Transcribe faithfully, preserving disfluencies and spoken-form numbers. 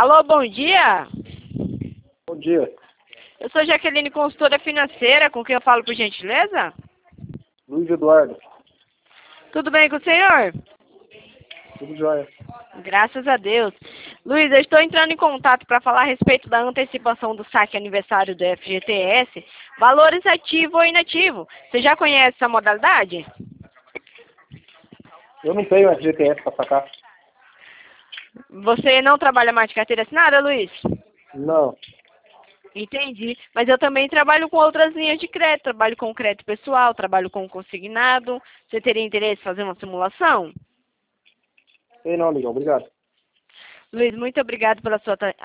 Alô, bom dia. Bom dia. Eu sou Jaqueline, consultora financeira, com quem eu falo, por gentileza? Luiz Eduardo. Tudo bem com o senhor? Tudo jóia. Graças a Deus. Luiz, eu estou entrando em contato para falar a respeito da antecipação do saque aniversário do F G T S, valores ativo ou inativo. Você já conhece essa modalidade? Eu não tenho F G T S para sacar. Você não trabalha mais de carteira assinada, Luiz? Não. Entendi. Mas eu também trabalho com outras linhas de crédito. Trabalho com crédito pessoal, trabalho com consignado. Você teria interesse em fazer uma simulação? Sei não, amigão. Obrigado. Luiz, muito obrigado pela sua